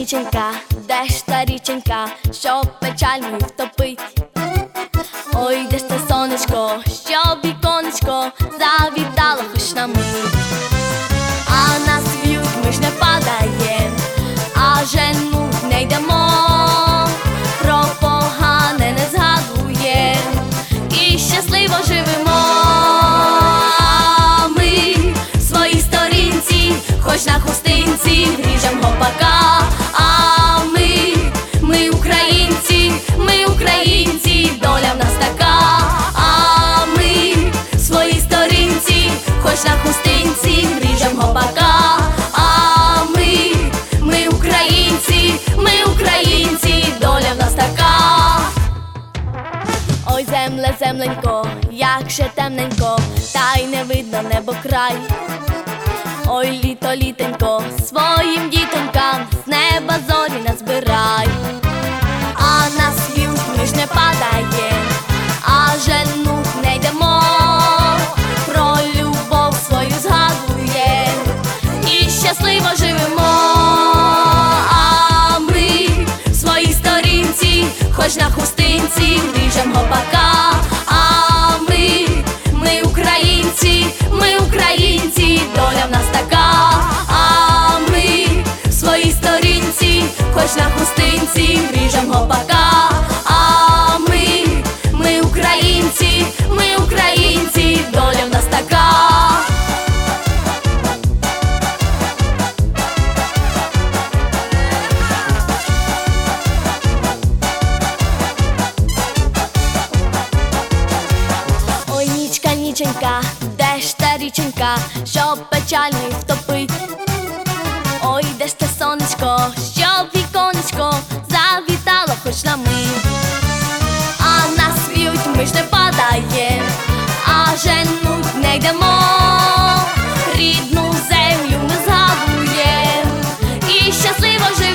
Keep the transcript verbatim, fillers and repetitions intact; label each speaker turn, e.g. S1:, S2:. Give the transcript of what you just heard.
S1: річенька, де ж та річенька, що печаль мою втопить? Ой, де ж те сонечко, що віконечко завітало хоч на мить. А нас в'ють, ми ж не падаєм, а жену не йдемо, про погане не згадуєм і щасливо живемо. А ми в своїй сторінці, хоч на хустинці, ріжем гопака. А ми, ми українці, ми українці, доля в нас така. А ми в своїй сторінці, хоч на хустинці, ріжем гопака. А ми, ми українці, ми українці, доля в нас така. Ой, земле, земленько, як ще темненько, та й не видно небо край. Ой, літо, літенько, своїм дітонькам з неба зорі назбирай. А нас в'ють, ми ж не падаєм, а жену не йдемо, про любов свою згадуєм і щасливо живемо. А ми в своїй сторінці, хоч на хустинці, ріжем гопака. А ми, ми українці, ми українці, доля в нас така. А ми в своїй сторінці, хоч на хустинці, ріжем гопака. А ми, ми українці, ми українці, доля в нас така. Ой, нічка, ніченька, де ж та річенька, що печаль мою втопить? Ой, де ж те сонечко, що віконечко завітало хоч на мить. А нас в'ють, ми ж не падаєм, а женуть не йдемо, рідну землю ми згадуєм і щасливо живемо.